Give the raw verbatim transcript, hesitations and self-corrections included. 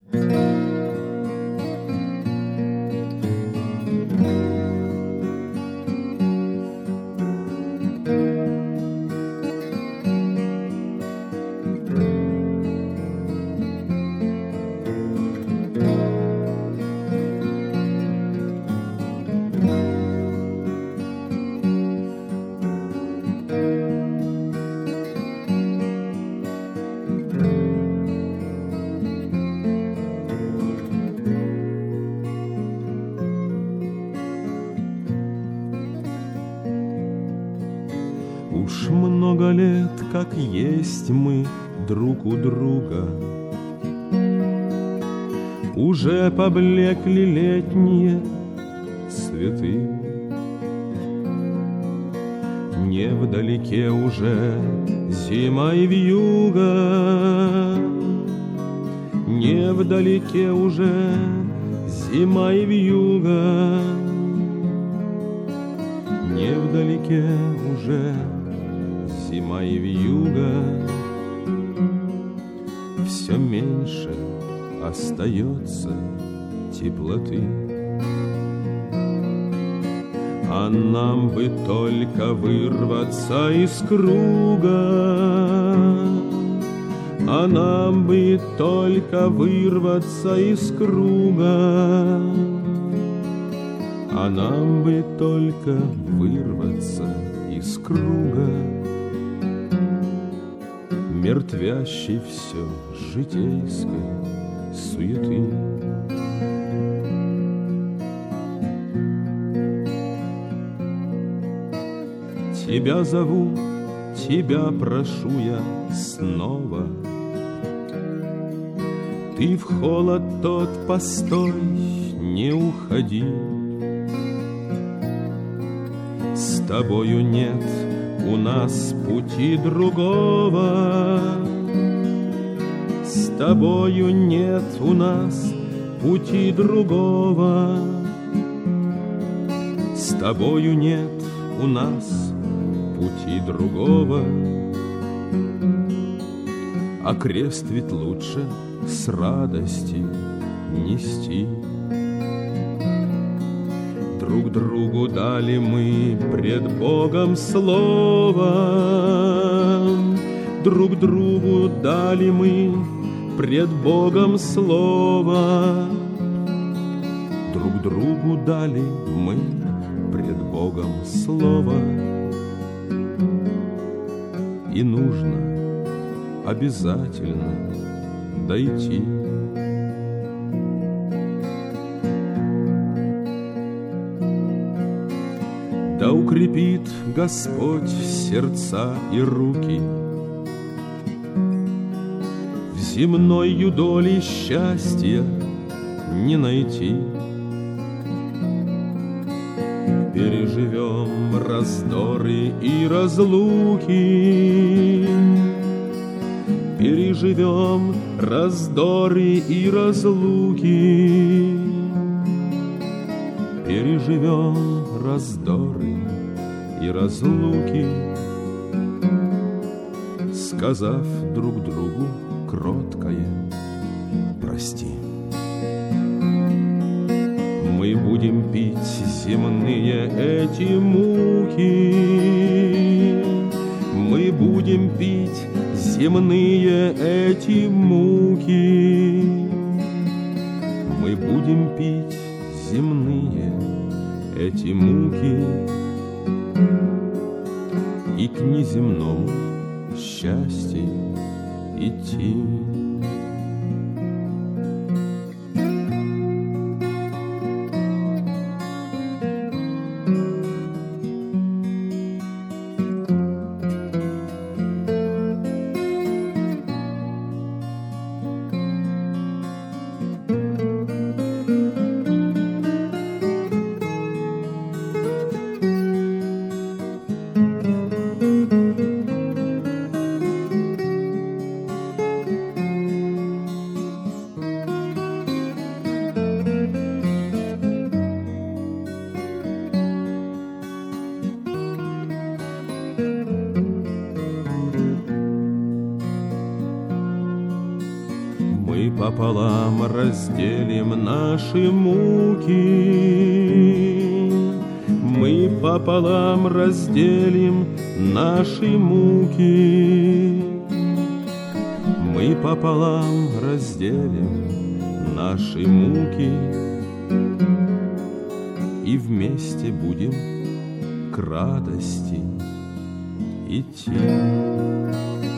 Уж много лет, как есть мы друг у друга, уже поблекли летние цветы. Не вдалеке уже зима и вьюга, не вдалеке уже зима и вьюга, не вдалеке уже зима и вьюга. Все меньше остается теплоты, а нам бы только вырваться из круга, а нам бы только вырваться из круга, а нам бы только вырваться из круга, мертвящей все житейской суеты. Тебя зову, тебя прошу я снова, ты в холод тот постой, не уходи. С тобою нет у нас пути другого, с тобою нет у нас пути другого, с тобою нет у нас пути другого. А крест ведь лучше с радости нести. Друг другу дали мы пред Богом слово, друг другу дали мы пред Богом слово, друг другу дали мы пред Богом слово. И нужно обязательно дойти. Да укрепит Господь сердца и руки, в земной юдоли счастья не найти. Переживем раздоры и разлуки, переживем раздоры и разлуки, переживем раздоры и разлуки, сказав друг другу кроткое прости. Мы будем пить земные эти муки, мы будем пить земные эти муки, мы будем пить земные эти муки и к неземному счастью идти. пополам разделим наши муки. Мы пополам разделим наши муки. Мы пополам разделим наши муки и вместе будем к радости идти.